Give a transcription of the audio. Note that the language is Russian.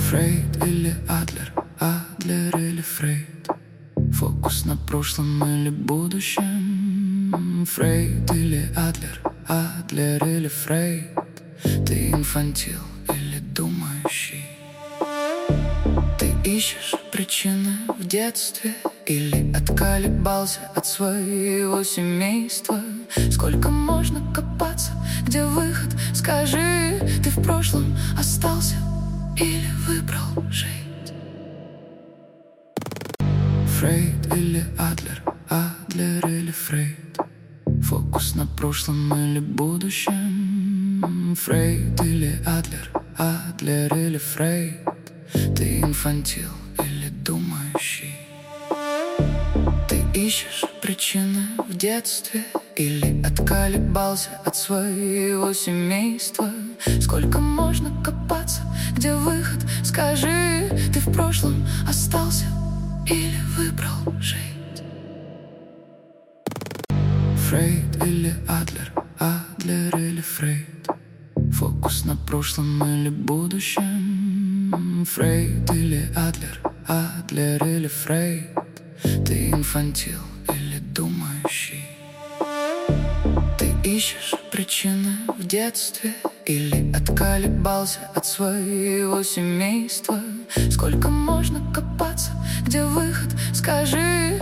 Фрейд или Адлер, Адлер или Фрейд? Фокус на прошлом или будущем? Фрейд или Адлер, Адлер или Фрейд? Ты инфантил или думающий? Ты ищешь причины в детстве или отколебался от своего семейства? Сколько можно копаться, где выход? Скажи, ты в прошлом остался или выбрал жить? Фрейд или Адлер, Адлер или Фрейд? Фокус на прошлом или будущем? Фрейд или Адлер, Адлер или Фрейд? Ты инфантил или думающий? Ты ищешь причины в детстве или отколебался от своего семейства? Сколько можно копаться, где выход? Скажи, ты в прошлом остался или выбрал жить? Фрейд или Адлер, Адлер или Фрейд? Фокус на прошлом или будущем? Фрейд или Адлер, Адлер или Фрейд? Ты инфантил или думающий? Ты ищешь причины в детстве или отколебался от своего семейства? Сколько можно копаться, где выход? Скажи.